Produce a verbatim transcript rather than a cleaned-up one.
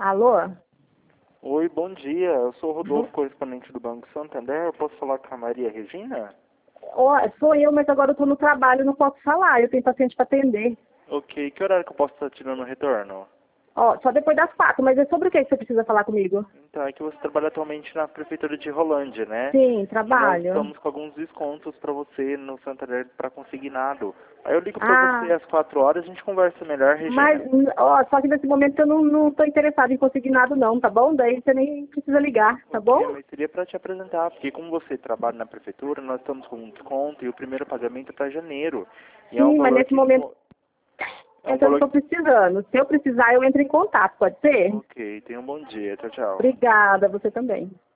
Alô? Oi, bom dia. Eu sou o Rodolfo, correspondente do Banco Santander. Eu posso falar com a Maria Regina? Ó, sou eu, mas agora eu tô no trabalho, não posso falar. Eu tenho paciente para atender. Ok. Que horário que eu posso estar tirando o retorno? Ó, só depois das quatro, mas é sobre o que que você precisa falar comigo? Então, é que você trabalha atualmente na Prefeitura de Rolândia, né? Sim, E nós trabalho. estamos com alguns descontos para você no Santander para consignado. Aí eu ligo para você Ah, às quatro horas e a gente conversa melhor, mas, Regina. ó, só que nesse momento eu não, não tô interessada em conseguir nada não, tá bom? Daí você nem precisa ligar, tá Ok, bom? mas seria para te apresentar, porque como você trabalha na Prefeitura, nós estamos com um desconto e o primeiro pagamento é para janeiro. E é um Sim, mas valor nesse que... momento É um eu não valor... tô precisando. Se eu precisar, eu entro em contato, pode ser? Ok, tenha um bom dia. Tchau, tchau. Obrigada, você também.